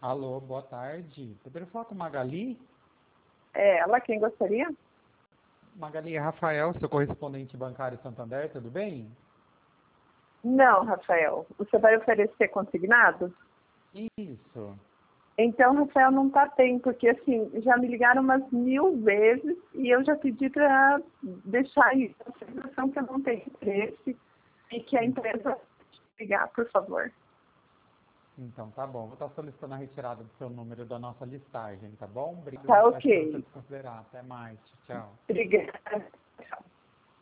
Alô, boa tarde. Poderia falar com Magali? É ela quem gostaria? Magali, é Rafael, seu correspondente bancário Santander, tudo bem? Não, Rafael. Você vai oferecer consignado? Isso. Então, Rafael, não está bem, porque assim, já me ligaram umas 1000 vezes e eu já pedi para deixar isso, a sensação que eu não tenho interesse e que a empresa ligar, por favor. Então, tá bom. Vou estar solicitando a retirada do seu número da nossa listagem, tá bom? Obrigado. Tá Peço para você ok. desconsiderar. Até mais. Tchau. Obrigada. Tchau.